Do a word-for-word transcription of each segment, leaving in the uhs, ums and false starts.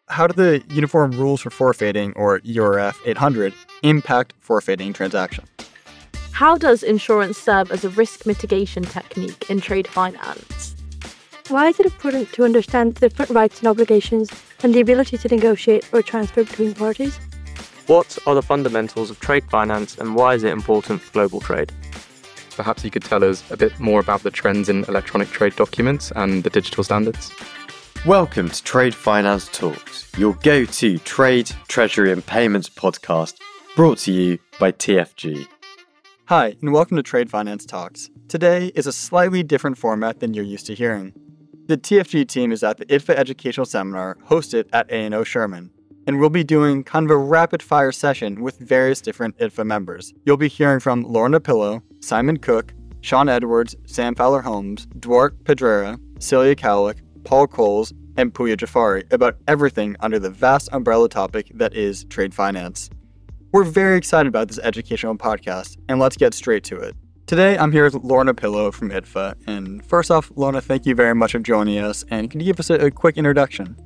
how do the Uniform Rules for Forfeiting, or U R F eight hundred, impact forfeiting transactions? How does insurance serve as a risk mitigation technique in trade finance? Why is it important to understand the different rights and obligations and the ability to negotiate or transfer between parties? What are the fundamentals of trade finance and why is it important for global trade? Perhaps you could tell us a bit more about the trends in electronic trade documents and the digital standards. Welcome to Trade Finance Talks, your go-to trade, treasury and payments podcast, brought to you by T F G. Hi, and welcome to Trade Finance Talks. Today is a slightly different format than you're used to hearing. The T F G team is at the I D F A Educational Seminar hosted at A and O Sherman, and we'll be doing kind of a rapid-fire session with various different I D F A members. You'll be hearing from Lorna Pillow, Simon Cook, Sean Edwards, Sam Fowler-Holmes, Duarte Pedreira, Celia Cowlick, Paul Coles, and Pooya Jafari about everything under the vast umbrella topic that is trade finance. We're very excited about this educational podcast, and let's get straight to it. Today, I'm here with Lorna Pillow from I D F A, and first off, Lorna, thank you very much for joining us, and can you give us a, a quick introduction?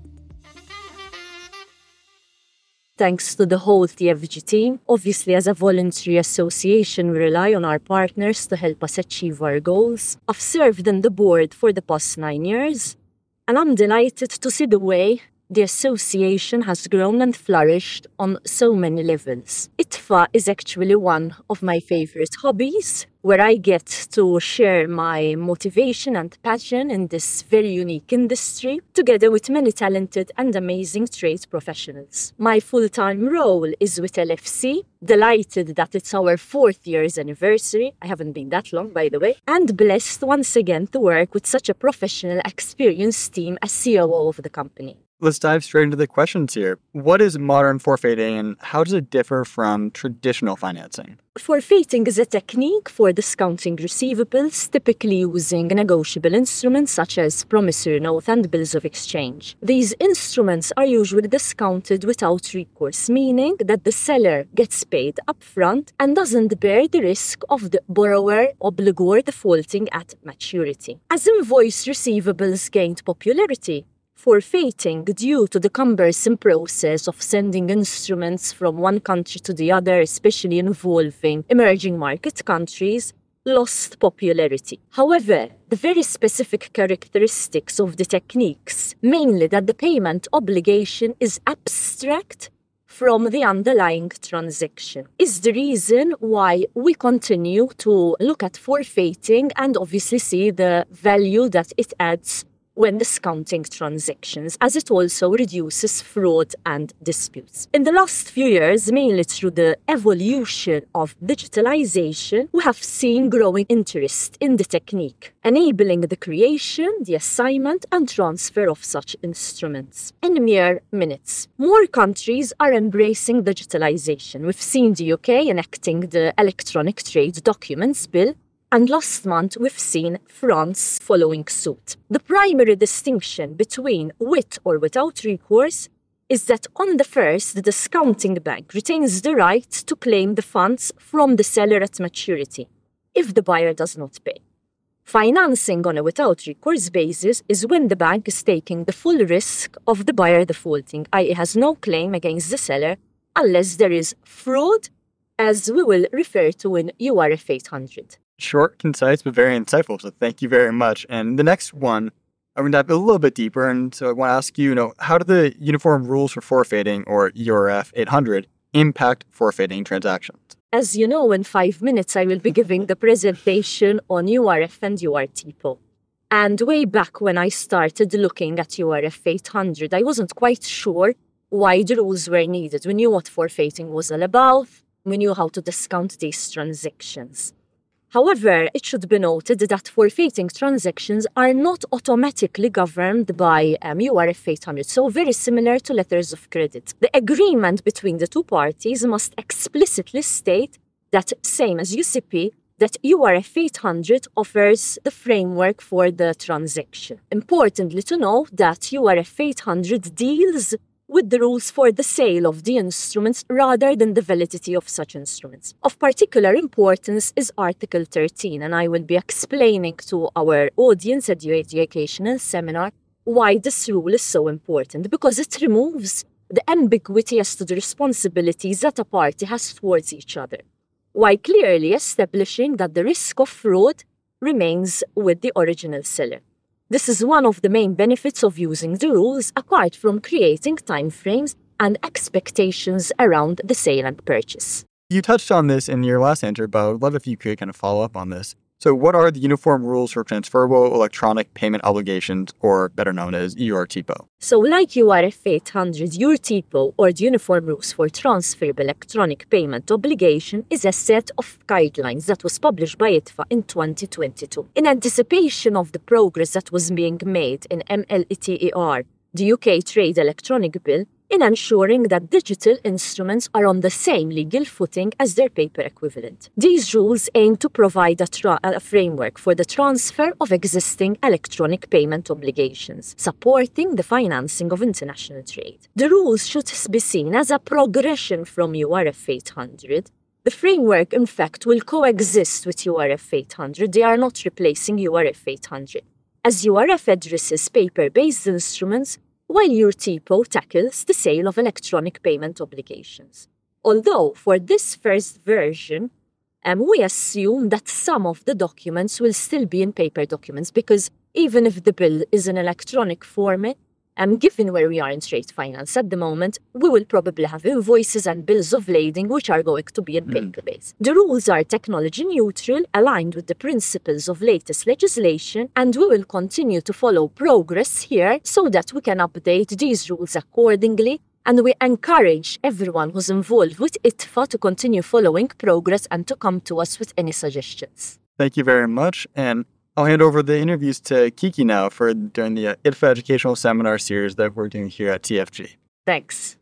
Thanks to the whole T F G team. Obviously, as a voluntary association, we rely on our partners to help us achieve our goals. I've served on the board for the past nine years, and I'm delighted to see the way the association has grown and flourished on so many levels. I D F A is actually one of my favorite hobbies, where I get to share my motivation and passion in this very unique industry, together with many talented and amazing trade professionals. My full-time role is with L F C, delighted that it's our fourth year's anniversary. I haven't been that long, by the way, and blessed once again to work with such a professional, experienced team as C O O of the company. Let's dive straight into the questions here. What is modern forfeiting and how does it differ from traditional financing? Forfeiting is a technique for discounting receivables, typically using negotiable instruments such as promissory note and bills of exchange. These instruments are usually discounted without recourse, meaning that the seller gets paid upfront and doesn't bear the risk of the borrower obligor defaulting at maturity. As invoice receivables gained popularity, forfeiting, due to the cumbersome process of sending instruments from one country to the other, especially involving emerging market countries, lost popularity. However, the very specific characteristics of the techniques, mainly that the payment obligation is abstract from the underlying transaction, is the reason why we continue to look at forfeiting and obviously see the value that it adds when discounting transactions, as it also reduces fraud and disputes. In the last few years, mainly through the evolution of digitalization, we have seen growing interest in the technique, enabling the creation, the assignment, and transfer of such instruments in mere minutes. More countries are embracing digitalization. We've seen the U K enacting the Electronic Trade Documents Bill, and last month, we've seen France following suit. The primary distinction between with or without recourse is that on the first, the discounting bank retains the right to claim the funds from the seller at maturity if the buyer does not pay. Financing on a without recourse basis is when the bank is taking the full risk of the buyer defaulting, that is has no claim against the seller unless there is fraud, as we will refer to in U R F eight hundred. Short, concise, but very insightful, so thank you very much. And the next one, I'm going to dive a little bit deeper, and so I want to ask you, you know, how do the Uniform Rules for Forfeiting, or U R F eight hundred, impact forfeiting transactions? As you know, in five minutes, I will be giving the presentation on U R F and U R T P O. And way back when I started looking at U R F eight hundred, I wasn't quite sure why the rules were needed. We knew what forfeiting was all about. We knew how to discount these transactions. However, it should be noted that forfeiting transactions are not automatically governed by um, U R F eight hundred, so very similar to letters of credit. The agreement between the two parties must explicitly state that, same as U C P, that U R F eight hundred offers the framework for the transaction. Importantly to note that U R F eight hundred deals with the rules for the sale of the instruments rather than the validity of such instruments. Of particular importance is Article thirteen, and I will be explaining to our audience at the educational seminar why this rule is so important, because it removes the ambiguity as to the responsibilities that a party has towards each other, while clearly establishing that the risk of fraud remains with the original seller. This is one of the main benefits of using the rules, apart from creating timeframes and expectations around the sale and purchase. You touched on this in your last answer, but I would love if you could kind of follow up on this. So what are the uniform rules for transferable electronic payment obligations, or better known as U R T P O? So like U R F eight hundred, U R T P O, or the Uniform Rules for Transferable Electronic Payment Obligation, is a set of guidelines that was published by I T F A in twenty twenty-two. In anticipation of the progress that was being made in M L T E R, the U K Trade Electronic Bill, in ensuring that digital instruments are on the same legal footing as their paper equivalent. These rules aim to provide a, tra- a framework for the transfer of existing electronic payment obligations, supporting the financing of international trade. The rules should be seen as a progression from U R F eight hundred. The framework, in fact, will coexist with U R F eight hundred. They are not replacing U R F eight hundred, as U R F addresses paper-based instruments, while U R T P O tackles the sale of electronic payment obligations. Although for this first version, um, we assume that some of the documents will still be in paper documents, because even if the bill is in electronic format, um, given where we are in trade finance at the moment, we will probably have invoices and bills of lading which are going to be in Mm. paper-based. The rules are technology neutral, aligned with the principles of latest legislation, and we will continue to follow progress here so that we can update these rules accordingly, and we encourage everyone who's involved with I T F A to continue following progress and to come to us with any suggestions. Thank you very much, and I'll hand over the interviews to Kiki now for during the uh, I T F A educational seminar series that we're doing here at T F G. Thanks.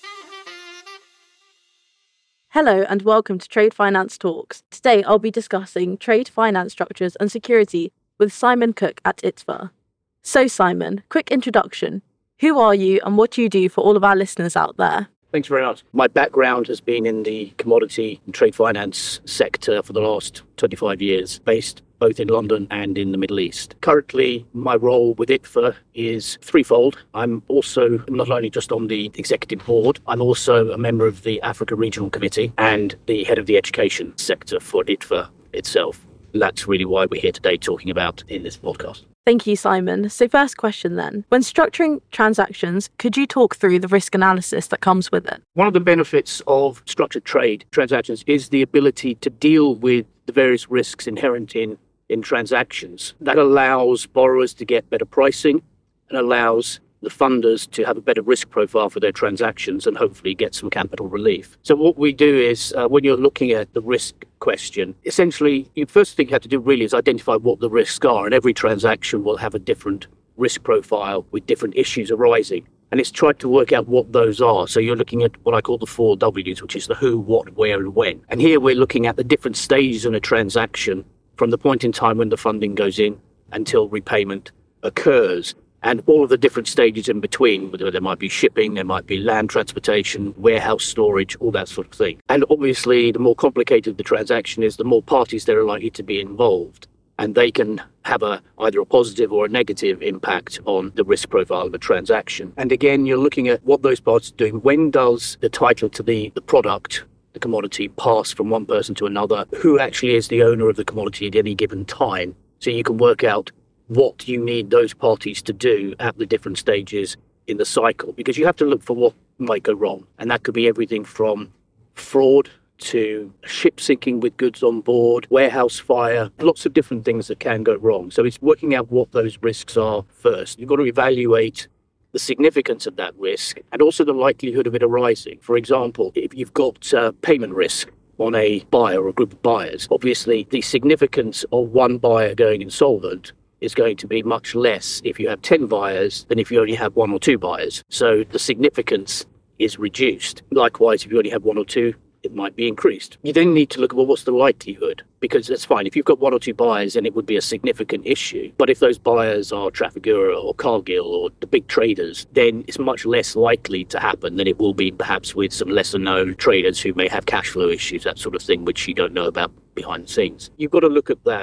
Hello and welcome to Trade Finance Talks. Today I'll be discussing trade finance structures and security with Simon Cook at I T F A. So Simon, quick introduction. Who are you and what do you do for all of our listeners out there? Thanks very much. My background has been in the commodity and trade finance sector for the last twenty-five years, based both in London and in the Middle East. Currently, my role with I T F A is threefold. I'm also not only just on the executive board, I'm also a member of the Africa Regional Committee and the head of the education sector for I T F A itself. That's really why we're here today talking about in this podcast. Thank you, Simon. So first question then. When structuring transactions, could you talk through the risk analysis that comes with it? One of the benefits of structured trade transactions is the ability to deal with the various risks inherent in, in transactions. That allows borrowers to get better pricing and allows the funders to have a better risk profile for their transactions and hopefully get some capital relief. So what we do is, uh, when you're looking at the risk question, essentially, the first thing you have to do really is identify what the risks are, and every transaction will have a different risk profile with different issues arising. And it's tried to work out what those are. So you're looking at what I call the four W's, which is the who, what, where, and when. And here we're looking at the different stages in a transaction from the point in time when the funding goes in until repayment occurs. And all of the different stages in between, whether there might be shipping, there might be land transportation, warehouse storage, all that sort of thing. And obviously, the more complicated the transaction is, the more parties there are likely to be involved. And they can have a either a positive or a negative impact on the risk profile of a transaction. And again, you're looking at what those parties are doing. When does the title to the, the product, the commodity, pass from one person to another? Who actually is the owner of the commodity at any given time? So you can work out what you need those parties to do at the different stages in the cycle, because you have to look for what might go wrong. And that could be everything from fraud to ship sinking with goods on board, warehouse fire, lots of different things that can go wrong. So it's working out what those risks are first. You've got to evaluate the significance of that risk and also the likelihood of it arising. For example, if you've got uh, payment risk on a buyer or a group of buyers, obviously the significance of one buyer going insolvent is going to be much less if you have ten buyers than if you only have one or two buyers. So the significance is reduced. Likewise, if you only have one or two, it might be increased. You then need to look at, well, what's the likelihood? Because that's fine. If you've got one or two buyers, then it would be a significant issue. But if those buyers are Trafigura or Cargill or the big traders, then it's much less likely to happen than it will be perhaps with some lesser known traders who may have cash flow issues, that sort of thing, which you don't know about behind the scenes. You've got to look at that.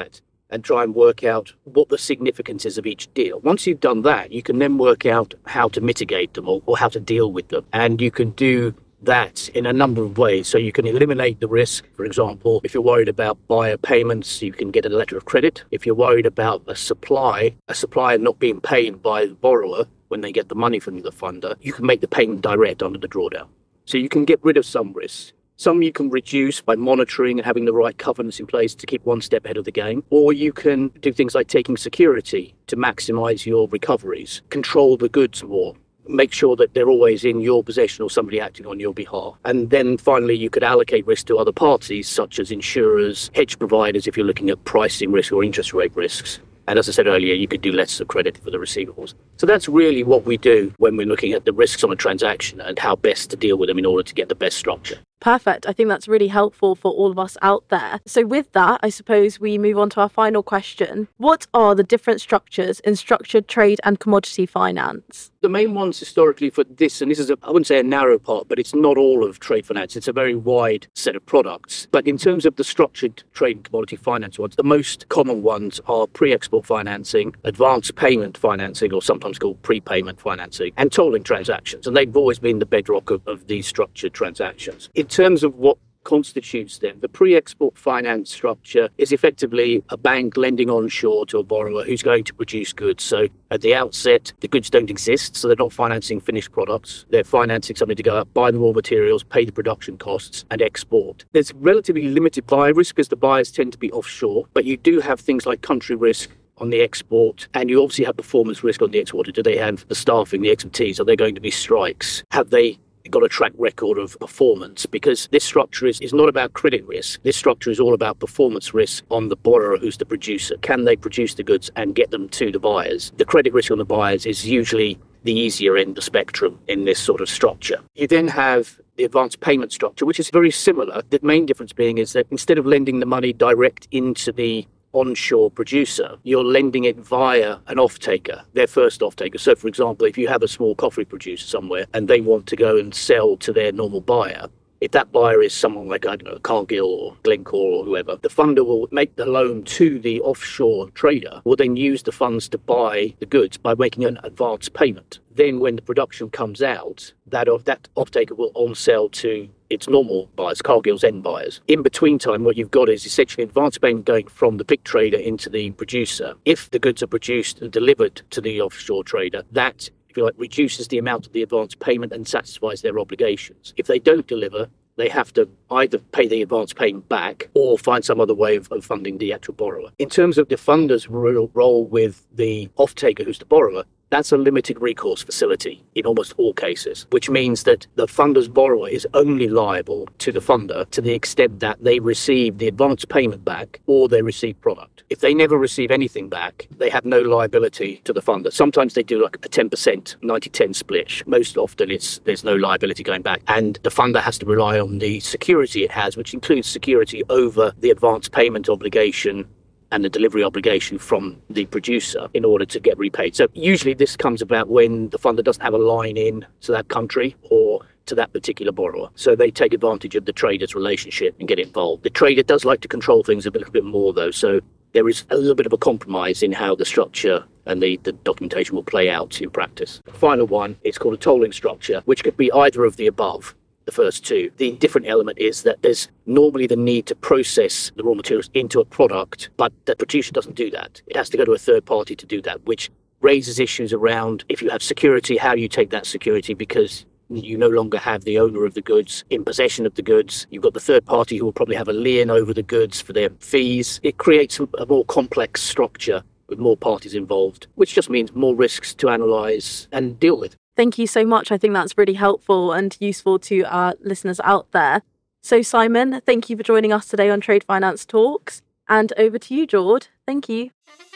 and try and work out what the significance is of each deal. Once you've done that, you can then work out how to mitigate them or, or how to deal with them. And you can do that in a number of ways. So you can eliminate the risk. For example, if you're worried about buyer payments, you can get a letter of credit. If you're worried about a supply, a supplier not being paid by the borrower when they get the money from the funder, you can make the payment direct under the drawdown. So you can get rid of some risks. Some you can reduce by monitoring and having the right covenants in place to keep one step ahead of the game. Or you can do things like taking security to maximize your recoveries, control the goods more, make sure that they're always in your possession or somebody acting on your behalf. And then finally, you could allocate risk to other parties, such as insurers, hedge providers, if you're looking at pricing risk or interest rate risks. And as I said earlier, you could do letters of credit for the receivables. So that's really what we do when we're looking at the risks on a transaction and how best to deal with them in order to get the best structure. Perfect. I think that's really helpful for all of us out there. So with that, I suppose we move on to our final question. What are the different structures in structured trade and commodity finance? The main ones historically for this, and this is, a, I wouldn't say a narrow part, but it's not all of trade finance. It's a very wide set of products. But in terms of the structured trade and commodity finance ones, the most common ones are pre-export financing, advance payment financing, or sometimes called prepayment financing, and tolling transactions. And they've always been the bedrock of, of these structured transactions. In terms of what constitutes them, the pre-export finance structure is effectively a bank lending onshore to a borrower who's going to produce goods. So at the outset, the goods don't exist, so they're not financing finished products. They're financing something to go out, buy the raw materials, pay the production costs, and export. There's relatively limited buyer risk because the buyers tend to be offshore, but you do have things like country risk on the export, and you obviously have performance risk on the export. Do they have the staffing, the expertise? Are there going to be strikes? Have they got a track record of performance? Because this structure is, is not about credit risk. This structure is all about performance risk on the borrower who's the producer. Can they produce the goods and get them to the buyers? The credit risk on the buyers is usually the easier end of the spectrum in this sort of structure. You then have the advance payment structure, which is very similar. The main difference being is that instead of lending the money direct into the onshore producer, you're lending it via an off-taker, their first off-taker. So, for example, if you have a small coffee producer somewhere and they want to go and sell to their normal buyer, if that buyer is someone like, I don't know, Cargill or Glencore or whoever, the funder will make the loan to the offshore trader, will then use the funds to buy the goods by making an advance payment. Then when the production comes out, that off, that off-taker will on-sell to its normal buyers, Cargill's end buyers. In between time, what you've got is essentially advance payment going from the big trader into the producer. If the goods are produced and delivered to the offshore trader, that like reduces the amount of the advance payment and satisfies their obligations. If they don't deliver, they have to either pay the advance payment back or find some other way of, of funding the actual borrower. In terms of the funder's role with the off-taker, who's the borrower, that's a limited recourse facility in almost all cases, which means that the funder's borrower is only liable to the funder to the extent that they receive the advance payment back or they receive product. If they never receive anything back, they have no liability to the funder. Sometimes they do like a ten percent ninety ten split. Most often it's there's no liability going back, and the funder has to rely on the security it has, which includes security over the advance payment obligation and the delivery obligation from the producer in order to get repaid. So usually this comes about when the funder doesn't have a line in to that country or to that particular borrower. So they take advantage of the trader's relationship and get involved. The trader does like to control things a little bit more though, so there is a little bit of a compromise in how the structure and the, the documentation will play out in practice. The final one is called a tolling structure, which could be either of the above. The first two. The different element is that there's normally the need to process the raw materials into a product, but the producer doesn't do that. It has to go to a third party to do that, which raises issues around if you have security, how you take that security, because you no longer have the owner of the goods in possession of the goods. You've got the third party who will probably have a lien over the goods for their fees. It creates a more complex structure with more parties involved, which just means more risks to analyse and deal with. Thank you so much. I think that's really helpful and useful to our listeners out there. So Simon, thank you for joining us today on Trade Finance Talks. And over to you, Jord. Thank you.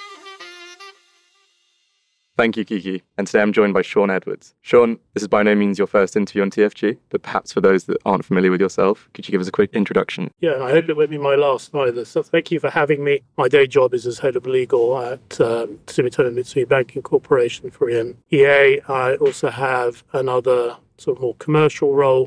Thank you, Kiki. And today I'm joined by Sean Edwards. Sean, this is by no means your first interview on T F G, but perhaps for those that aren't familiar with yourself, could you give us a quick introduction? Yeah, and I hope it won't be my last either. So thank you for having me. My day job is as head of legal at um, Sumitomo Mitsui Banking Corporation for E M E A. I also have another sort of more commercial role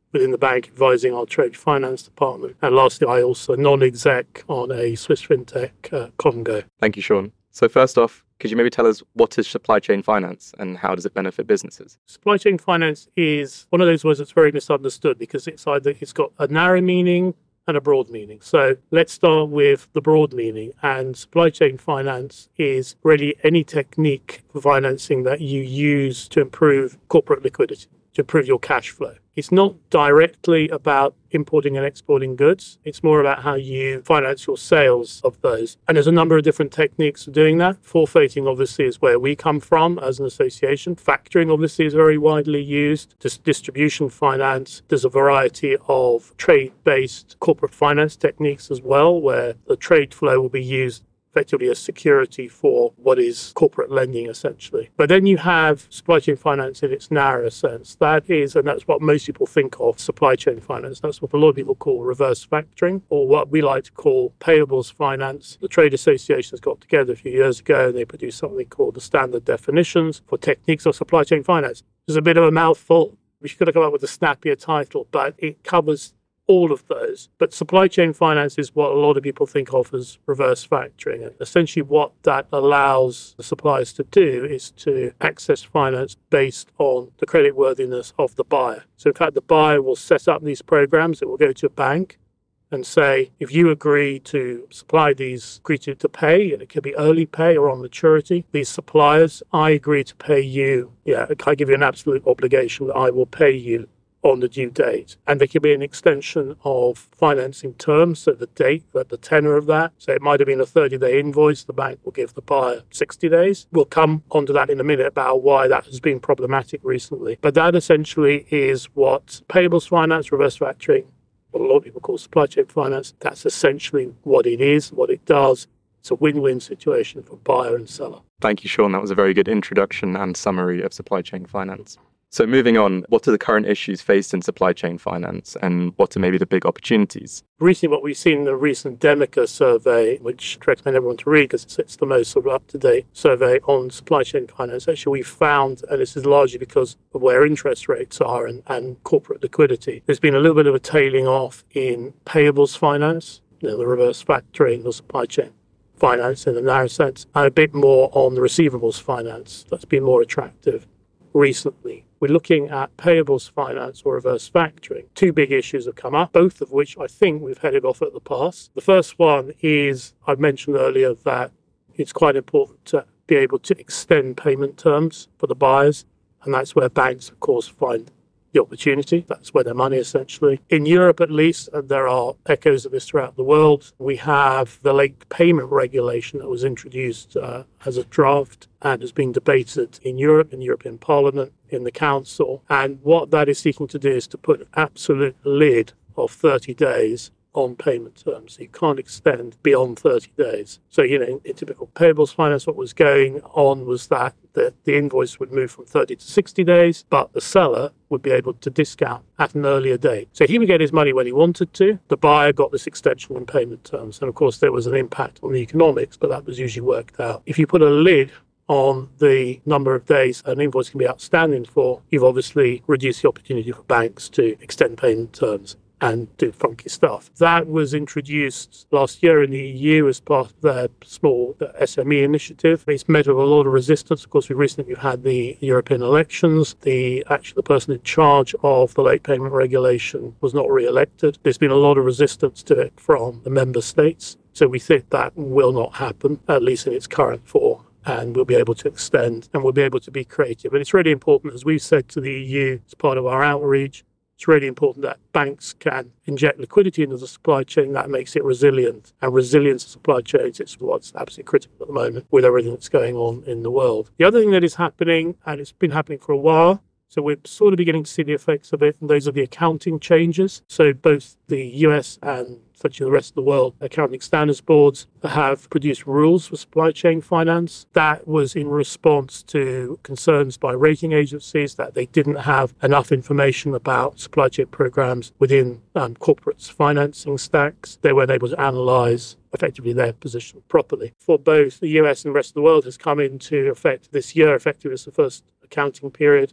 within the bank advising our trade finance department. And lastly, I also non-exec on a Swiss fintech, uh, Congo. Thank you, Sean. So first off, could you maybe tell us what is supply chain finance and how does it benefit businesses? Supply chain finance is one of those words that's very misunderstood because it's either it's got a narrow meaning and a broad meaning. So let's start with the broad meaning. And supply chain finance is really any technique for financing that you use to improve corporate liquidity, to improve your cash flow. It's not directly about importing and exporting goods. It's more about how you finance your sales of those. And there's a number of different techniques for doing that. Forfeiting, obviously, is where we come from as an association. Factoring, obviously, is very widely used. Dis- distribution finance. There's a variety of trade-based corporate finance techniques as well, where the trade flow will be used effectively as security for what is corporate lending, essentially. But then you have supply chain finance in its narrower sense. That is, and that's what most people think of, supply chain finance. That's what a lot of people call reverse factoring, or what we like to call payables finance. The trade associations got together a few years ago and they produced something called the standard definitions for techniques of supply chain finance. It's a bit of a mouthful. We should have come up with a snappier title, but it covers all of those. But supply chain finance is what a lot of people think of as reverse factoring. And essentially what that allows the suppliers to do is to access finance based on the creditworthiness of the buyer. So in fact, the buyer will set up these programs. It will go to a bank and say, if you agree to supply these, agree to, to pay, and it could be early pay or on maturity, these suppliers, I agree to pay you. Yeah, I give you an absolute obligation that I will pay you on the due date. And there can be an extension of financing terms, so the date, the tenor of that. So it might have been a thirty-day invoice. The bank will give the buyer sixty days. We'll come onto that in a minute about why that has been problematic recently. But that essentially is what payables finance, reverse factoring, what a lot of people call supply chain finance, that's essentially what it is, what it does. It's a win-win situation for buyer and seller. Thank you, Sean. That was a very good introduction and summary of supply chain finance. So moving on, what are the current issues faced in supply chain finance and what are maybe the big opportunities? Recently, what we've seen in the recent Demica survey, which I recommend everyone to read because it's, it's the most sort of up-to-date survey on supply chain finance, actually we found, and this is largely because of where interest rates are and, and corporate liquidity, there's been a little bit of a tailing off in payables finance, you know, the reverse factoring, the supply chain finance in a narrow sense, and a bit more on the receivables finance. That's been more attractive recently. We're looking at payables finance or reverse factoring. Two big issues have come up, both of which I think we've headed off at the pass. The first one is, I mentioned earlier that it's quite important to be able to extend payment terms for the buyers, and that's where banks, of course, find the opportunity. That's where their money essentially. In Europe, at least, and there are echoes of this throughout the world, we have the late payment regulation that was introduced uh, as a draft and has been debated in Europe, in the European Parliament, in the Council. And what that is seeking to do is to put an absolute lid of thirty days on payment terms. So you can't extend beyond thirty days. So, you know, in, in typical payables finance, what was going on was that the, the invoice would move from thirty to sixty days, but the seller would be able to discount at an earlier date. So he would get his money when he wanted to. The buyer got this extension in payment terms. And of course, there was an impact on the economics, but that was usually worked out. If you put a lid on the number of days an invoice can be outstanding for, you've obviously reduced the opportunity for banks to extend payment terms and do funky stuff. That was introduced last year in the E U as part of their small S M E initiative. It's met with a lot of resistance. Of course, we recently had the European elections. The actually the person in charge of the late payment regulation was not re-elected. There's been a lot of resistance to it from the member states. So we think that will not happen, at least in its current form. And we'll be able to extend and we'll be able to be creative. And it's really important, as we've said to the E U as part of our outreach, it's really important that banks can inject liquidity into the supply chain. That makes it resilient. And resilience of supply chains is what's absolutely critical at the moment with everything that's going on in the world. The other thing that is happening, and it's been happening for a while, so we're sort of beginning to see the effects of it, and those are the accounting changes. So both the U S and essentially the rest of the world, accounting standards boards have produced rules for supply chain finance. That was in response to concerns by rating agencies that they didn't have enough information about supply chain programs within um, corporates' financing stacks. They weren't able to analyze effectively their position properly. For both the U S and the rest of the world has come into effect this year. Effectively, it's the first accounting period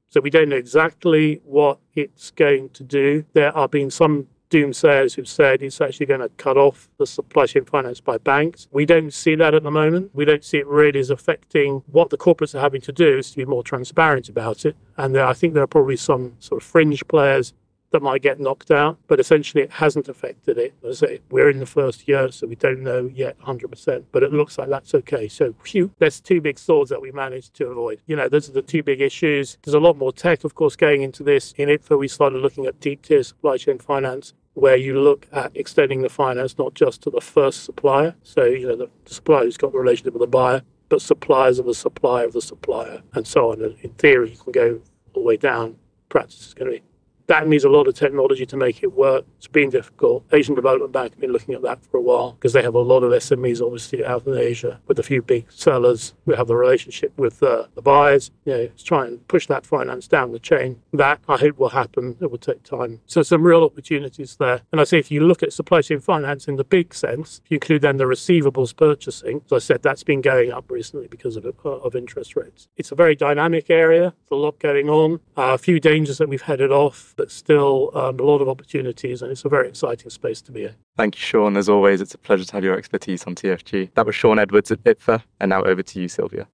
So we don't know exactly what it's going to do. There have been some doomsayers who've said it's actually going to cut off the supply chain finance by banks. We don't see that at the moment. We don't see it really as affecting what the corporates are having to do is to be more transparent about it. And there, I think there are probably some sort of fringe players that might get knocked out, but essentially it hasn't affected it. As I say, we're in the first year, so we don't know yet one hundred percent, but it looks like that's okay. So phew, there's two big swords that we managed to avoid. You know, those are the two big issues. There's a lot more tech, of course, going into this. In I T F A, we started looking at deep tier supply chain finance, where you look at extending the finance not just to the first supplier, so, you know, the supplier who's got a relationship with the buyer, but suppliers of the supplier of the supplier, and so on. And in theory, you can go all the way down. Practice is going to be. That needs a lot of technology to make it work. It's been difficult. Asian Development Bank have been looking at that for a while because they have a lot of S M Es, obviously, out in Asia with a few big sellers. We have the relationship with uh, the buyers. You know, let's try and push that finance down the chain. That, I hope, will happen. It will take time. So some real opportunities there. And I say if you look at supply chain finance in the big sense, if you include then the receivables purchasing, as I said, that's been going up recently because of, uh, of interest rates. It's a very dynamic area. There's a lot going on. Uh, a few dangers that we've headed off, but still um, a lot of opportunities, and it's a very exciting space to be in. Thank you, Sean. As always, it's a pleasure to have your expertise on T F G. That was Sean Edwards at I T F A, and now over to you, Sylvia.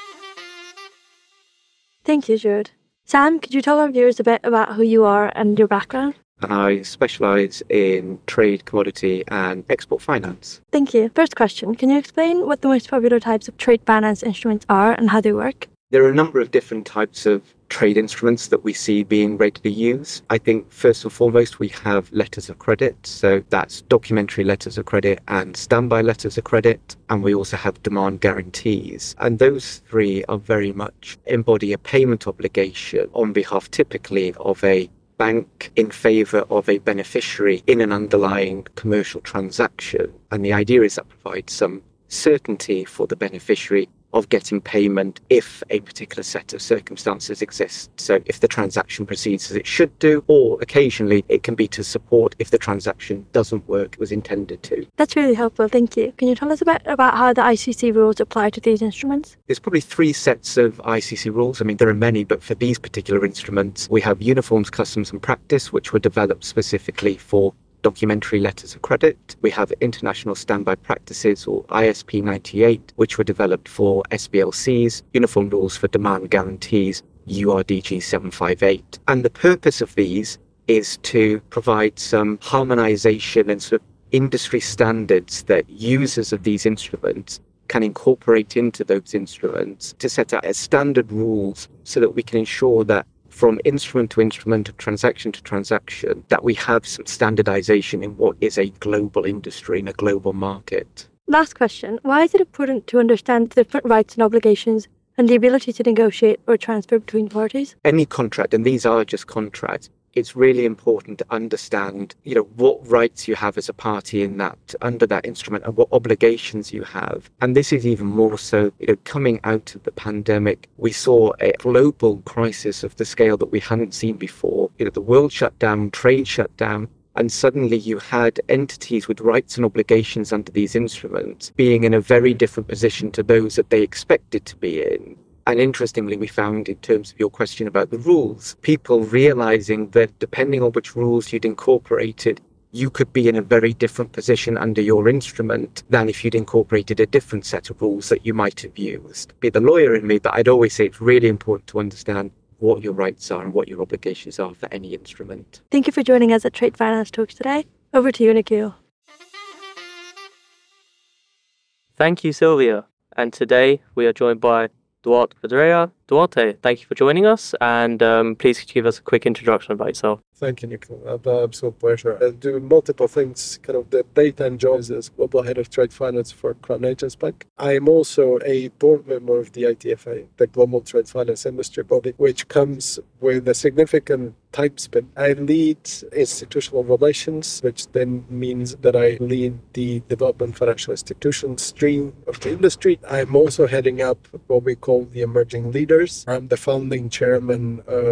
Thank you, Jude. Sam, could you tell our viewers a bit about who you are and your background? I specialise in trade, commodity and export finance. Thank you. First question, can you explain what the most popular types of trade finance instruments are and how they work? There are a number of different types of trade instruments that we see being regularly used. I think first and foremost we have letters of credit, so that's documentary letters of credit and standby letters of credit, and we also have demand guarantees. And those three are very much embody a payment obligation on behalf typically of a bank in favour of a beneficiary in an underlying commercial transaction. And the idea is that provides some certainty for the beneficiary of getting payment if a particular set of circumstances exist. So if the transaction proceeds as it should do, or occasionally it can be to support if the transaction doesn't work it was intended to. That's really helpful, thank you. Can you tell us a bit about how the I C C rules apply to these instruments? There's probably three sets of I C C rules. I mean, there are many, but for these particular instruments, we have Uniforms, Customs and Practice, which were developed specifically for documentary letters of credit. We have International Standby Practices, or I S P ninety-eight, which were developed for S B L Cs, Uniform Rules for Demand Guarantees, U R D G seven fifty-eight. And the purpose of these is to provide some harmonization and sort of industry standards that users of these instruments can incorporate into those instruments to set out as standard rules so that we can ensure that from instrument to instrument, transaction to transaction, that we have some standardization in what is a global industry in a global market. Last question. Why is it important to understand the different rights and obligations and the ability to negotiate or transfer between parties? Any contract, and these are just contracts, it's really important to understand, you know, what rights you have as a party in that, under that instrument, and what obligations you have. And this is even more so, you know, coming out of the pandemic, we saw a global crisis of the scale that we hadn't seen before. You know, the world shut down, trade shut down, and suddenly you had entities with rights and obligations under these instruments being in a very different position to those that they expected to be in. And interestingly, we found, in terms of your question about the rules, people realizing that depending on which rules you'd incorporated, you could be in a very different position under your instrument than if you'd incorporated a different set of rules that you might have used. Be the lawyer in me, but I'd always say it's really important to understand what your rights are and what your obligations are for any instrument. Thank you for joining us at Trade Finance Talks today. Over to you, Nikhil. Thank you, Sylvia. And today we are joined by Duarte Pedreira. Duarte, thank you for joining us, and um, please could you give us a quick introduction about yourself? Thank you, Nikhil. Uh, absolute pleasure. I do multiple things, kind of the daytime jobs as Global Head of Trade Finance for Crown Agents Bank. I am also a board member of the I T F A, the Global Trade Finance Industry Body, which comes with a significant time span. I lead institutional relations, which then means that I lead the development financial institutions stream of the industry. I'm also heading up what we call the emerging leaders. I'm the founding chairman of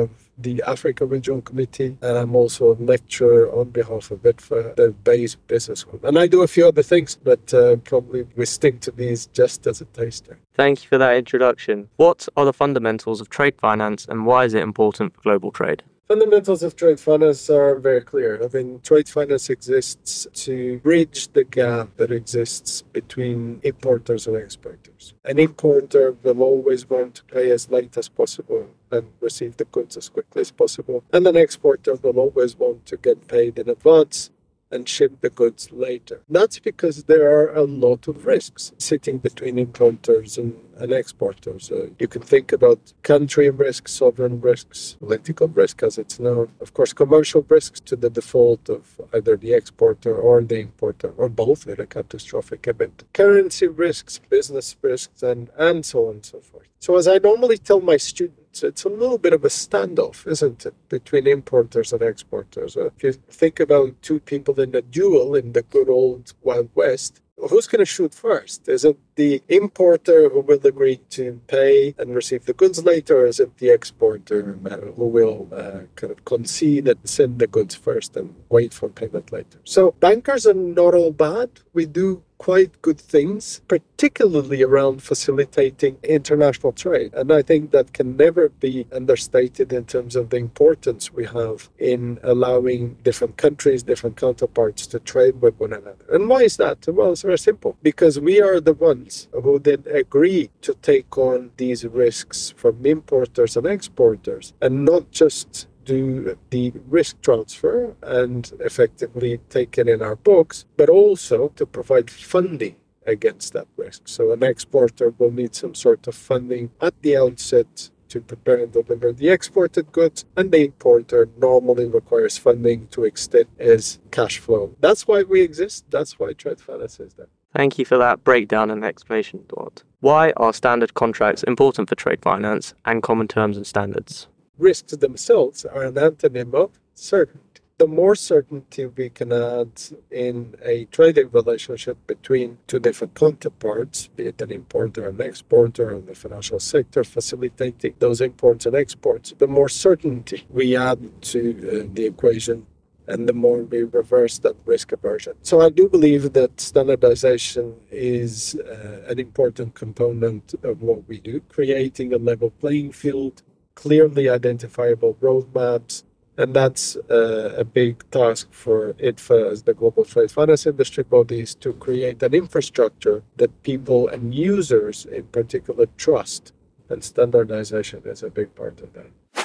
the Africa Regional Committee, and I'm also a lecturer on behalf of I T F A, the Bayes Business School. And I do a few other things, but uh, probably we stick to these just as a taster. Thank you for that introduction. What are the fundamentals of trade finance and why is it important for global trade? Fundamentals of trade finance are very clear. I mean, trade finance exists to bridge the gap that exists between importers and exporters. An importer will always want to pay as late as possible and receive the goods as quickly as possible. And an exporter will always want to get paid in advance and ship the goods later. That's because there are a lot of risks sitting between importers and, and exporters. Uh, you can think about country risks, sovereign risks, political risk as it's known, of course commercial risks to the default of either the exporter or the importer, or both in a catastrophic event, currency risks, business risks, and, and so on and so forth. So as I normally tell my students, it's a little bit of a standoff, isn't it, between importers and exporters. Uh, if you think about two people in a duel in the good old Wild West, who's going to shoot first? Is it the importer who will agree to pay and receive the goods later, or is it the exporter uh, who will uh, kind of concede and send the goods first and wait for payment later? So bankers are not all bad. We do quite good things, particularly around facilitating international trade. And I think that can never be understated in terms of the importance we have in allowing different countries, different counterparts to trade with one another. And why is that? Well, it's very simple. Because we are the ones who then agree to take on these risks from importers and exporters, and not just do the risk transfer and effectively take it in our books, but also to provide funding against that risk. So an exporter will need some sort of funding at the outset to prepare and deliver the exported goods, and the importer normally requires funding to extend his cash flow. That's why we exist. That's why trade finance is there. Thank you for that breakdown and explanation, Duarte. Why are standard contracts important for trade finance and common terms and standards? Risks themselves are an antonym of certainty. The more certainty we can add in a trading relationship between two different counterparts, be it an importer and exporter in the financial sector, facilitating those imports and exports, the more certainty we add to uh, the equation, and the more we reverse that risk aversion. So I do believe that standardization is uh, an important component of what we do, creating a level playing field, clearly identifiable roadmaps, and that's uh, a big task for I T F A as the global trade finance industry body, is to create an infrastructure that people and users in particular trust, and standardization is a big part of that.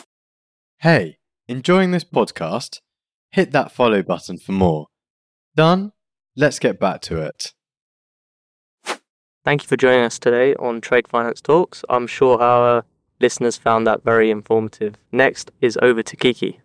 Hey, enjoying this podcast? Hit that follow button for more. Done? Let's get back to it. Thank you for joining us today on Trade Finance Talks. I'm sure our listeners found that very informative. Next is over to Kiki.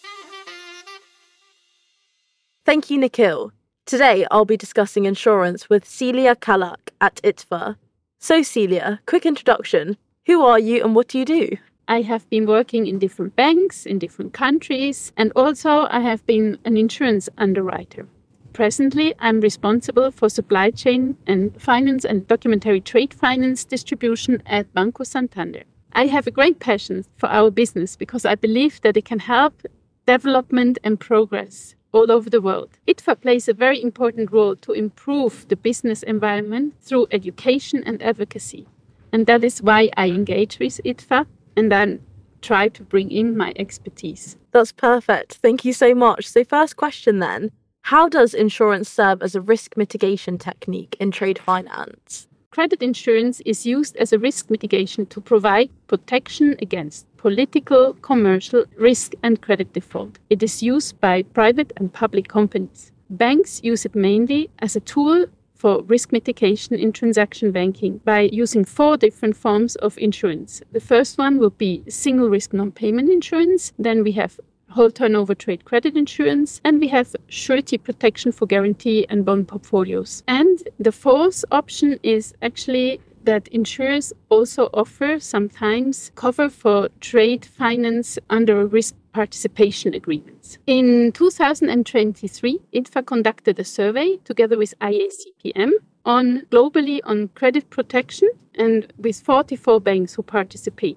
Thank you, Nikhil. Today I'll be discussing insurance with Celia Kalak at I T F A. So Celia, quick introduction. Who are you and what do you do? I have been working in different banks, in different countries, and also I have been an insurance underwriter. Presently, I'm responsible for supply chain and finance and documentary trade finance distribution at Banco Santander. I have a great passion for our business because I believe that it can help development and progress all over the world. I T F A plays a very important role to improve the business environment through education and advocacy. And that is why I engage with I T F A and then try to bring in my expertise. That's perfect. Thank you so much. So first question then, how does insurance serve as a risk mitigation technique in trade finance? Credit insurance is used as a risk mitigation to provide protection against political, commercial risk and credit default. It is used by private and public companies. Banks use it mainly as a tool for risk mitigation in transaction banking by using four different forms of insurance. The first one will be single risk non-payment insurance. Then we have whole turnover trade credit insurance, and we have surety protection for guarantee and bond portfolios. And the fourth option is actually that insurers also offer sometimes cover for trade finance under risk participation agreements. In two thousand twenty-three, I T F A conducted a survey together with I A C P M on globally on credit protection and with forty-four banks who participated.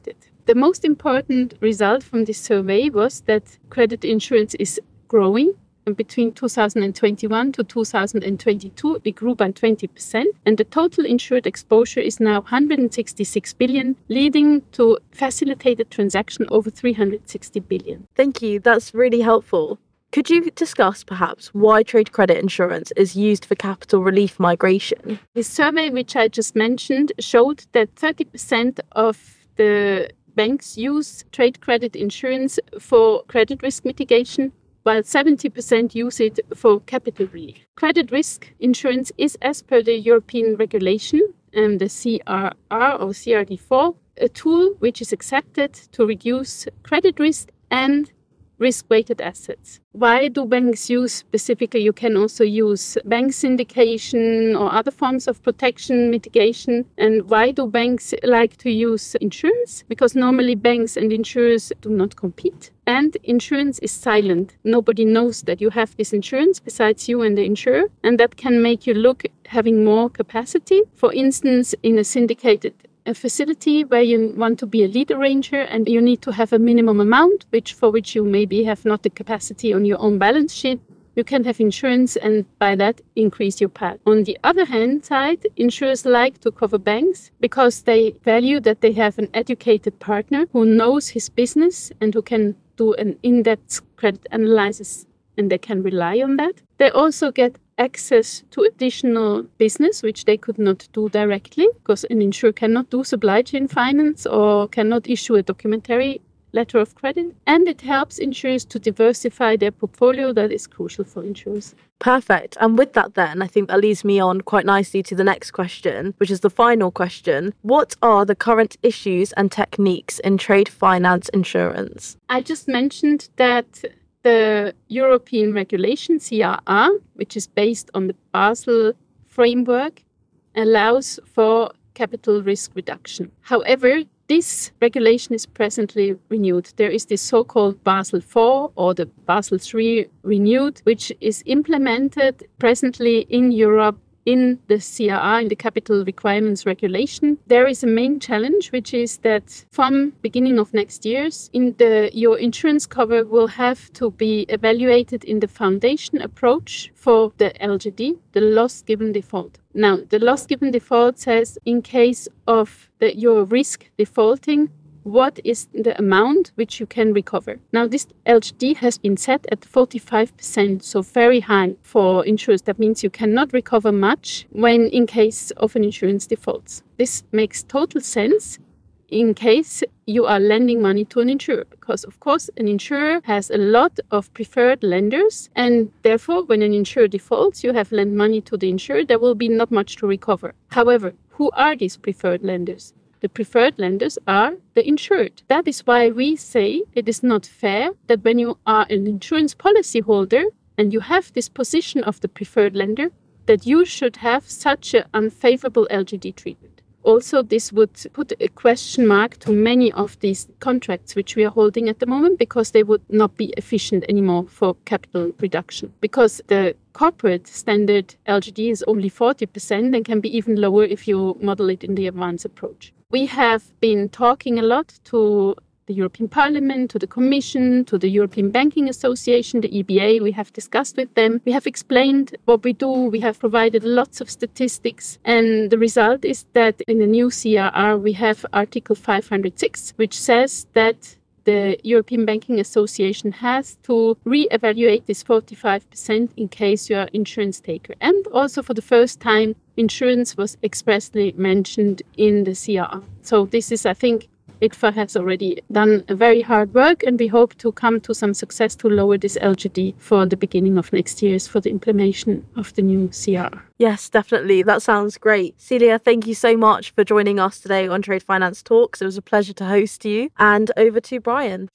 The most important result from this survey was that credit insurance is growing. And between two thousand twenty-one to two thousand twenty-two, it grew by twenty percent. And the total insured exposure is now one hundred sixty-six billion, leading to facilitated transaction over three hundred sixty billion. Thank you. That's really helpful. Could you discuss perhaps why trade credit insurance is used for capital relief migration? The survey, which I just mentioned, showed that thirty percent of the banks use trade credit insurance for credit risk mitigation, while seventy percent use it for capital relief. Credit risk insurance is, as per the European regulation, and the C R R or C R D four, a tool which is accepted to reduce credit risk and risk-weighted assets. Why do banks use specifically? You can also use bank syndication or other forms of protection mitigation. And why do banks like to use insurance? Because normally banks and insurers do not compete. And insurance is silent. Nobody knows that you have this insurance besides you and the insurer. And that can make you look having more capacity. For instance, in a syndicated a facility where you want to be a lead arranger and you need to have a minimum amount, which for which you maybe have not the capacity on your own balance sheet, you can have insurance and by that increase your pad. On the other hand side, insurers like to cover banks because they value that they have an educated partner who knows his business and who can do an in-depth credit analysis, and they can rely on that. They also get access to additional business, which they could not do directly, because an insurer cannot do supply chain finance or cannot issue a documentary letter of credit. And it helps insurers to diversify their portfolio. That is crucial for insurers. Perfect. And with that then, I think that leads me on quite nicely to the next question, which is the final question. What are the current issues and techniques in trade finance insurance? I just mentioned that the European regulation, C R R, which is based on the Basel framework, allows for capital risk reduction. However, this regulation is presently renewed. There is this so-called Basel four or the Basel three renewed, which is implemented presently in Europe in the C R R, in the Capital Requirements Regulation. There is a main challenge, which is that from beginning of next year, in the your insurance cover will have to be evaluated in the foundation approach for the L G D, the loss given default. Now, the loss given default says in case of the, your risk defaulting, what is the amount which you can recover? Now, this L G D has been set at forty-five percent, so very high for insurers. That means you cannot recover much when in case of an insurance defaults. This makes total sense in case you are lending money to an insurer, because of course an insurer has a lot of preferred lenders, and therefore when an insurer defaults, you have lent money to the insurer, there will be not much to recover. However, who are these preferred lenders? The preferred lenders are the insured. That is why we say it is not fair that when you are an insurance policy holder and you have this position of the preferred lender, that you should have such an unfavorable L G D treatment. Also, this would put a question mark to many of these contracts which we are holding at the moment, because they would not be efficient anymore for capital reduction. Because the corporate standard L G D is only forty percent and can be even lower if you model it in the advanced approach. We have been talking a lot to the European Parliament, to the Commission, to the European Banking Association, the E B A. We have discussed with them. We have explained what we do. We have provided lots of statistics. And the result is that in the new C R R, we have Article five hundred six, which says that the European Banking Association has to re-evaluate this forty-five percent in case you are an insurance taker. And also for the first time, insurance was expressly mentioned in the C R R. So this is, I think, I T F A has already done a very hard work, and we hope to come to some success to lower this L G D for the beginning of next year for the implementation of the new C R R. Yes, definitely. That sounds great. Celia, thank you so much for joining us today on Trade Finance Talks. It was a pleasure to host you. And over to Brian.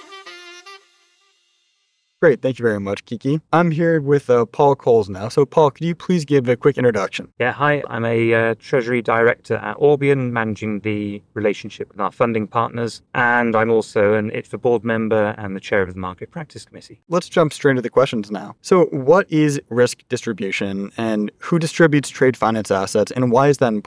Great. Thank you very much, Kiki. I'm here with uh, Paul Coles now. So, Paul, could you please give a quick introduction? Yeah, hi. I'm a uh, Treasury Director at Orbion, managing the relationship with our funding partners. And I'm also an I T F A board member and the chair of the Market Practice Committee. Let's jump straight into the questions now. So, what is risk distribution, and who distributes trade finance assets, and why is that important? I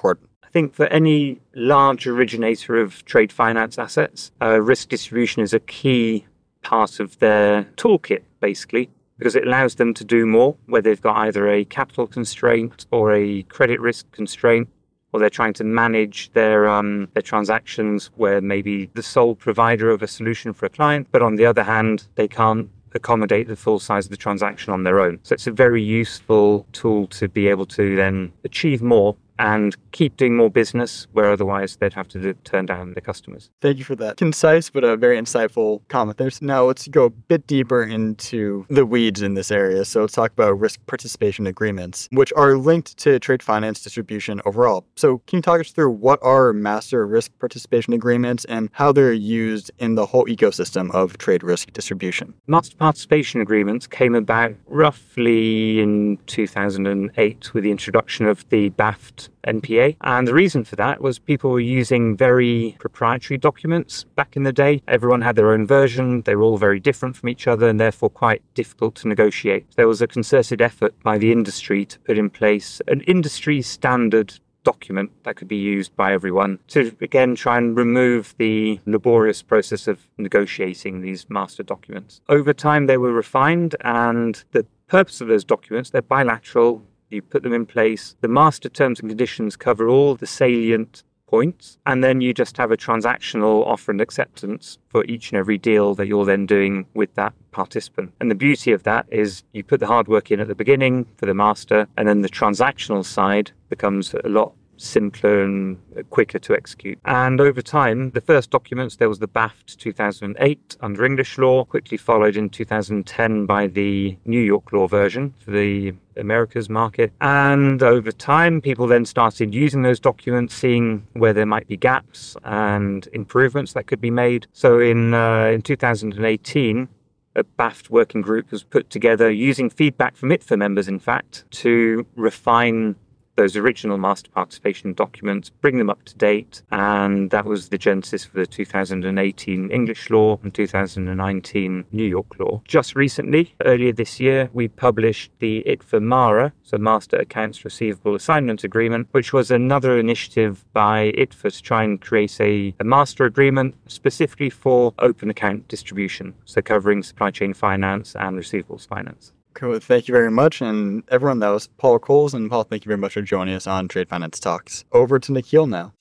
I think for any large originator of trade finance assets, uh, risk distribution is a key part of their toolkit, basically, because it allows them to do more, where they've got either a capital constraint or a credit risk constraint, or they're trying to manage their um, their transactions where maybe the sole provider of a solution for a client, but on the other hand, they can't accommodate the full size of the transaction on their own. So it's a very useful tool to be able to then achieve more and keep doing more business where otherwise they'd have to do, turn down the customers. Thank you for that concise but a very insightful comment there. So now let's go a bit deeper into the weeds in this area. So let's talk about risk participation agreements, which are linked to trade finance distribution overall. So can you talk us through what are master risk participation agreements and how they're used in the whole ecosystem of trade risk distribution? Master participation agreements came about roughly in two thousand eight with the introduction of the B A F T N P A. And the reason for that was people were using very proprietary documents back in the day. Everyone had their own version. They were all very different from each other and therefore quite difficult to negotiate. There was a concerted effort by the industry to put in place an industry standard document that could be used by everyone to, again, try and remove the laborious process of negotiating these master documents. Over time, they were refined, and the purpose of those documents, they're bilateral. You put them in place. The master terms and conditions cover all the salient points, and then you just have a transactional offer and acceptance for each and every deal that you're then doing with that participant. And the beauty of that is you put the hard work in at the beginning for the master, and then the transactional side becomes a lot simpler and quicker to execute. And over time, the first documents, there was the B A F T two thousand eight under English law, quickly followed in two thousand ten by the New York law version for the Americas market. And over time, people then started using those documents, seeing where there might be gaps and improvements that could be made. So in uh, in two thousand eighteen, a B A F T working group was put together using feedback from I T F A members, in fact, to refine those original master participation documents, bring them up to date, and that was the genesis for the two thousand eighteen English law and two thousand nineteen New York law. Just recently, earlier this year, we published the I T F A MARA, so Master Accounts Receivable Assignment Agreement, which was another initiative by I T F A to try and create a, a master agreement specifically for open account distribution, so covering supply chain finance and receivables finance. Cool. Thank you very much. And everyone, that was Paul Coles. And Paul, thank you very much for joining us on Trade Finance Talks. Over to Nikhil now.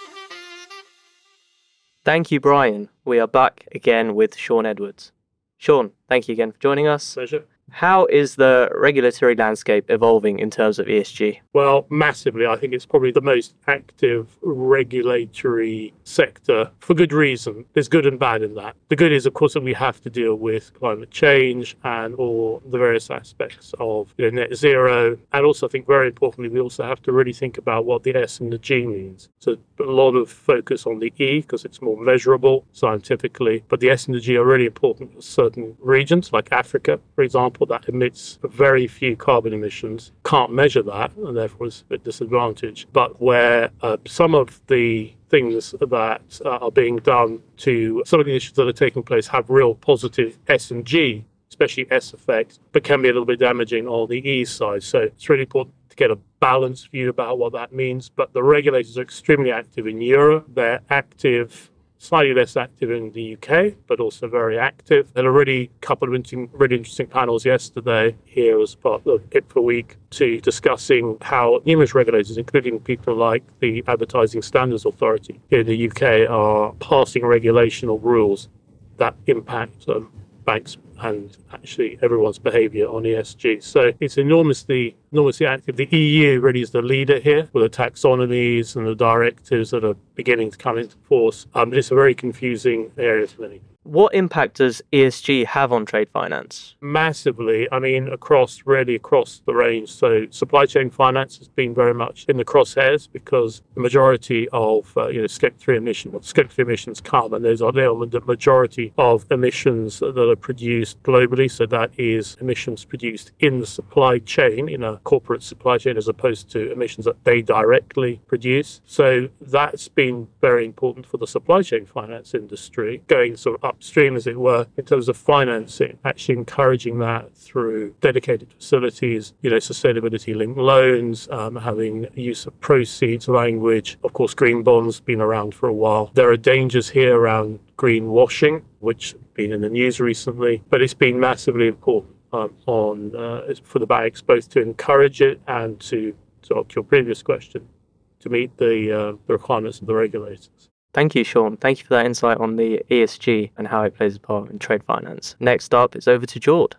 Thank you, Brian. We are back again with Sean Edwards. Sean, thank you again for joining us. Pleasure. How is the regulatory landscape evolving in terms of E S G? Well, massively. I think it's probably the most active regulatory sector for good reason. There's good and bad in that. The good is, of course, that we have to deal with climate change and all the various aspects of you know, net zero. And also, I think very importantly, we also have to really think about what the S and the G means. So a lot of focus on the E because it's more measurable scientifically, but the S and the G are really important for certain regions, like Africa, for example, that emits very few carbon emissions, can't measure that, and therefore is a disadvantage. But where uh, some of the things that uh, are being done to some of the issues that are taking place have real positive S and G, especially S effects, but can be a little bit damaging on the E side. So it's really important to get a balanced view about what that means. But the regulators are extremely active in Europe. They're active, slightly less active in the U K, but also very active. There are already a couple of interesting, really interesting panels yesterday here as part of I T F A Week to discussing how numerous regulators, including people like the Advertising Standards Authority here in the U K, are passing regulation or rules that impact um, banks and actually everyone's behaviour on E S G. So it's enormously, enormously active. The E U really is the leader here with the taxonomies and the directives that are beginning to come into force. Um, it's a very confusing area for many. What impact does E S G have on trade finance? Massively. I mean, across, really across the range. So supply chain finance has been very much in the crosshairs because the majority of, uh, you know, Scope three emissions, well, Scope three emissions come, and those are the majority of emissions that are produced globally. So that is emissions produced in the supply chain, in a corporate supply chain, as opposed to emissions that they directly produce. So that's been very important for the supply chain finance industry, going sort of up upstream, as it were, in terms of financing, actually encouraging that through dedicated facilities, you know, sustainability-linked loans, um, having use of proceeds language. Of course, green bonds been around for a while. There are dangers here around greenwashing, which have been in the news recently, but it's been massively important um, on uh, for the banks, both to encourage it and to, to your previous question, to meet the, uh, the requirements of the regulators. Thank you, Sean. Thank you for that insight on the E S G and how it plays a part in trade finance. Next up, it's over to Jord.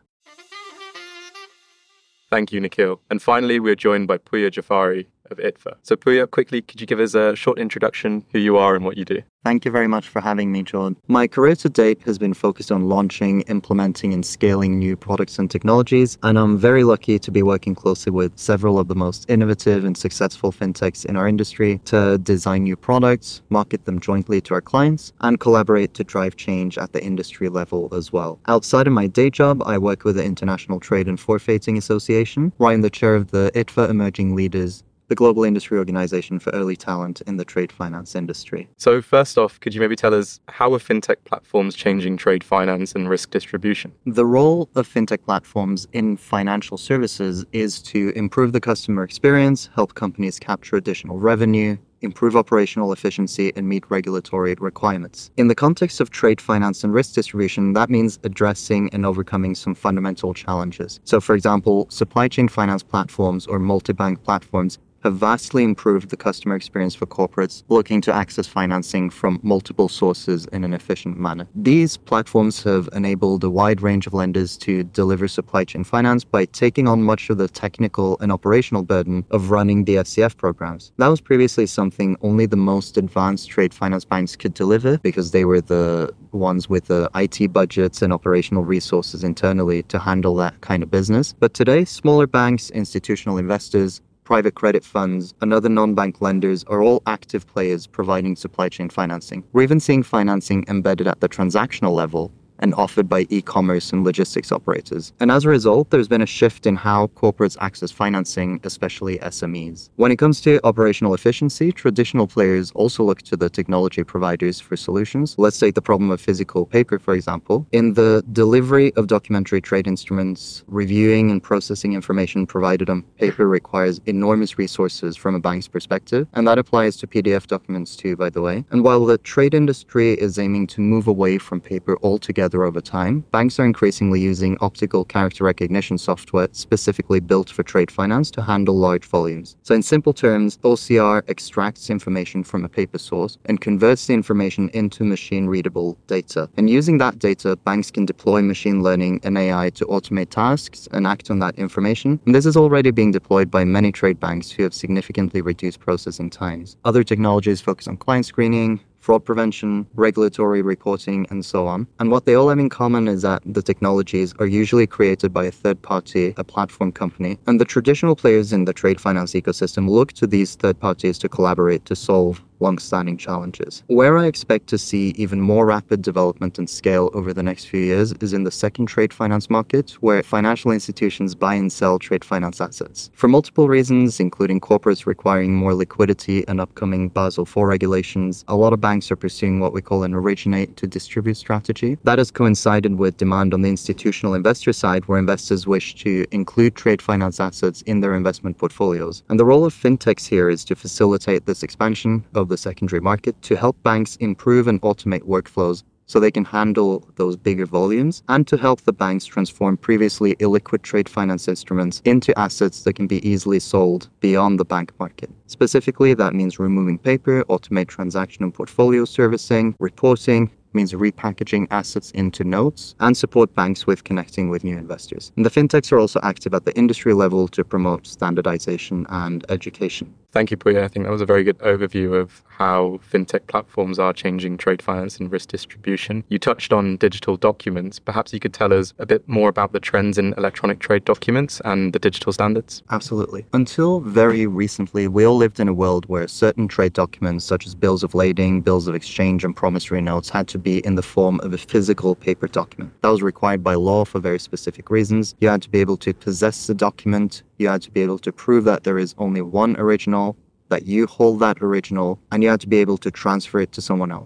Thank you, Nikhil. And finally, we're joined by Pooya Jafari of I T F A. So Pooya, quickly, could you give us a short introduction, who you are and what you do? Thank you very much for having me, John. My career to date has been focused on launching, implementing, and scaling new products and technologies, and I'm very lucky to be working closely with several of the most innovative and successful fintechs in our industry to design new products, market them jointly to our clients, and collaborate to drive change at the industry level as well. Outside of my day job, I work with the International Trade and Forfeiting Association, where I'm the chair of the I T F A Emerging Leaders, the global industry organization for early talent in the trade finance industry. So first off, could you maybe tell us how are fintech platforms changing trade finance and risk distribution? The role of fintech platforms in financial services is to improve the customer experience, help companies capture additional revenue, improve operational efficiency, and meet regulatory requirements. In the context of trade finance and risk distribution, that means addressing and overcoming some fundamental challenges. So for example, supply chain finance platforms or multi-bank platforms have vastly improved the customer experience for corporates looking to access financing from multiple sources in an efficient manner. These platforms have enabled a wide range of lenders to deliver supply chain finance by taking on much of the technical and operational burden of running the F C F programs. That was previously something only the most advanced trade finance banks could deliver because they were the ones with the I T budgets and operational resources internally to handle that kind of business. But today, smaller banks, institutional investors, private credit funds, and other non-bank lenders are all active players providing supply chain financing. We're even seeing financing embedded at the transactional level and offered by e-commerce and logistics operators. And as a result, there's been a shift in how corporates access financing, especially S M Es. When it comes to operational efficiency, traditional players also look to the technology providers for solutions. Let's take the problem of physical paper, for example. In the delivery of documentary trade instruments, reviewing and processing information provided on paper requires enormous resources from a bank's perspective, and that applies to P D F documents too, by the way. And while the trade industry is aiming to move away from paper altogether over time, banks are increasingly using optical character recognition software specifically built for trade finance to handle large volumes. So in simple terms, O C R extracts information from a paper source and converts the information into machine-readable data. And using that data, banks can deploy machine learning and A I to automate tasks and act on that information. And this is already being deployed by many trade banks who have significantly reduced processing times. Other technologies focus on client screening, fraud prevention, regulatory reporting, and so on. And what they all have in common is that the technologies are usually created by a third party, a platform company, and the traditional players in the trade finance ecosystem look to these third parties to collaborate to solve long-standing challenges. Where I expect to see even more rapid development and scale over the next few years is in the second trade finance market, where financial institutions buy and sell trade finance assets. For multiple reasons, including corporates requiring more liquidity and upcoming Basel four regulations, a lot of banks are pursuing what we call an originate to distribute strategy. That has coincided with demand on the institutional investor side, where investors wish to include trade finance assets in their investment portfolios. And the role of fintechs here is to facilitate this expansion of the secondary market to help banks improve and automate workflows so they can handle those bigger volumes, and to help the banks transform previously illiquid trade finance instruments into assets that can be easily sold beyond the bank market. Specifically, that means removing paper, automate transaction and portfolio servicing, reporting, means repackaging assets into notes, and support banks with connecting with new investors. And the fintechs are also active at the industry level to promote standardization and education. Thank you, Pooya. I think that was a very good overview of how fintech platforms are changing trade finance and risk distribution. You touched on digital documents. Perhaps you could tell us a bit more about the trends in electronic trade documents and the digital standards? Absolutely. Until very recently, we all lived in a world where certain trade documents, such as bills of lading, bills of exchange, and promissory notes, had to be in the form of a physical paper document. That was required by law for very specific reasons. You had to be able to possess the document. You had to be able to prove that there is only one original, that you hold that original, and you had to be able to transfer it to someone else.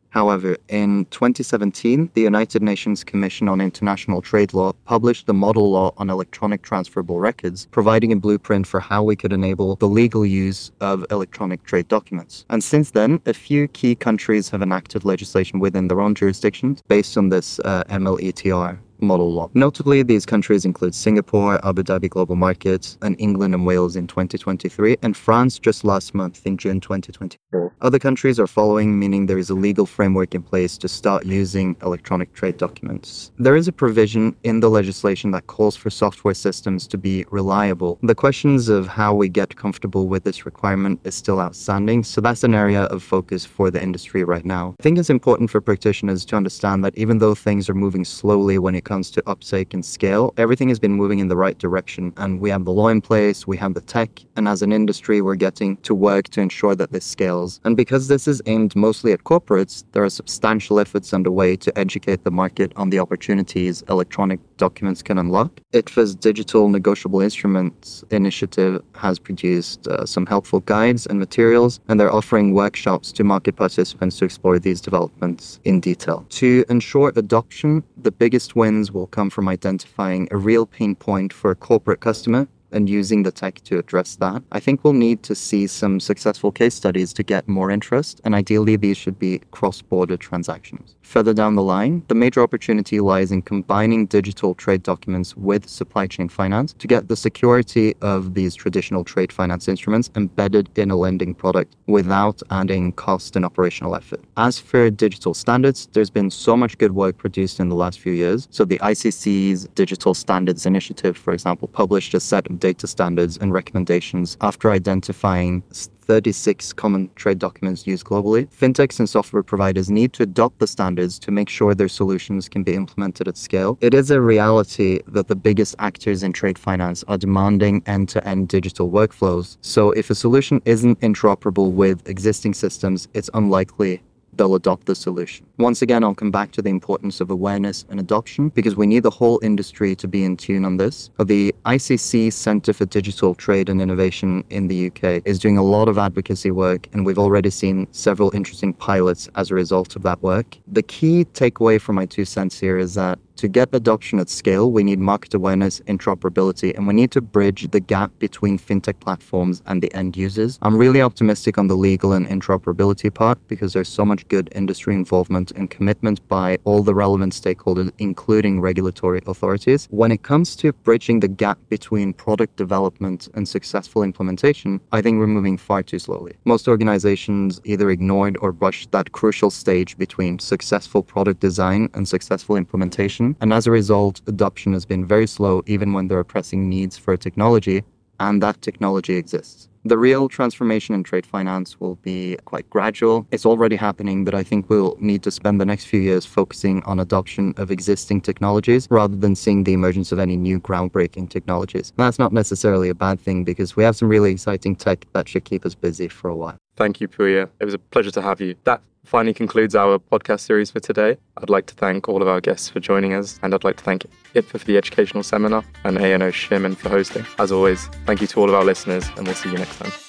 However, in twenty seventeen, the United Nations Commission on International Trade Law published the Model Law on Electronic Transferable Records, providing a blueprint for how we could enable the legal use of electronic trade documents. And since then, a few key countries have enacted legislation within their own jurisdictions based on this uh, M L E T R model law. Notably, these countries include Singapore, Abu Dhabi Global Markets, and England and Wales in twenty twenty-three, and France just last month in June twenty twenty-four. Other countries are following, meaning there is a legal framework in place to start using electronic trade documents. There is a provision in the legislation that calls for software systems to be reliable. The questions of how we get comfortable with this requirement is still outstanding, so that's an area of focus for the industry right now. I think it's important for practitioners to understand that even though things are moving slowly when it comes to uptake and scale, everything has been moving in the right direction, and we have the law in place, we have the tech, and as an industry we're getting to work to ensure that this scales. And because this is aimed mostly at corporates, there are substantial efforts underway to educate the market on the opportunities electronic documents can unlock. I T F A's Digital Negotiable Instruments initiative has produced uh, some helpful guides and materials, and they're offering workshops to market participants to explore these developments in detail. To ensure adoption, the biggest win will come from identifying a real pain point for a corporate customer and using the tech to address that. I think we'll need to see some successful case studies to get more interest, and ideally these should be cross-border transactions. Further down the line, the major opportunity lies in combining digital trade documents with supply chain finance to get the security of these traditional trade finance instruments embedded in a lending product without adding cost and operational effort. As for digital standards, there's been so much good work produced in the last few years. So the I C C's Digital Standards Initiative, for example, published a set of data standards and recommendations after identifying thirty-six common trade documents used globally. Fintechs and software providers need to adopt the standards to make sure their solutions can be implemented at scale. It is a reality that the biggest actors in trade finance are demanding end-to-end digital workflows. So if a solution isn't interoperable with existing systems, it's unlikely they'll adopt the solution. Once again, I'll come back to the importance of awareness and adoption because we need the whole industry to be in tune on this. The I C C Centre for Digital Trade and Innovation in the U K is doing a lot of advocacy work, and we've already seen several interesting pilots as a result of that work. The key takeaway from my two cents here is that to get adoption at scale, we need market awareness, interoperability, and we need to bridge the gap between fintech platforms and the end users. I'm really optimistic on the legal and interoperability part because there's so much good industry involvement and commitment by all the relevant stakeholders, including regulatory authorities. When it comes to bridging the gap between product development and successful implementation, I think we're moving far too slowly. Most organizations either ignored or rushed that crucial stage between successful product design and successful implementation. And as a result, adoption has been very slow even when there are pressing needs for technology, and that technology exists. The real transformation in trade finance will be quite gradual. It's already happening, but I think we'll need to spend the next few years focusing on adoption of existing technologies rather than seeing the emergence of any new groundbreaking technologies. And that's not necessarily a bad thing because we have some really exciting tech that should keep us busy for a while. Thank you, Puya. It was a pleasure to have you. That finally concludes our podcast series for today. I'd like to thank all of our guests for joining us, and I'd like to thank I T F A for the educational seminar and A and O Shearman for hosting. As always, thank you to all of our listeners, and we'll see you next time.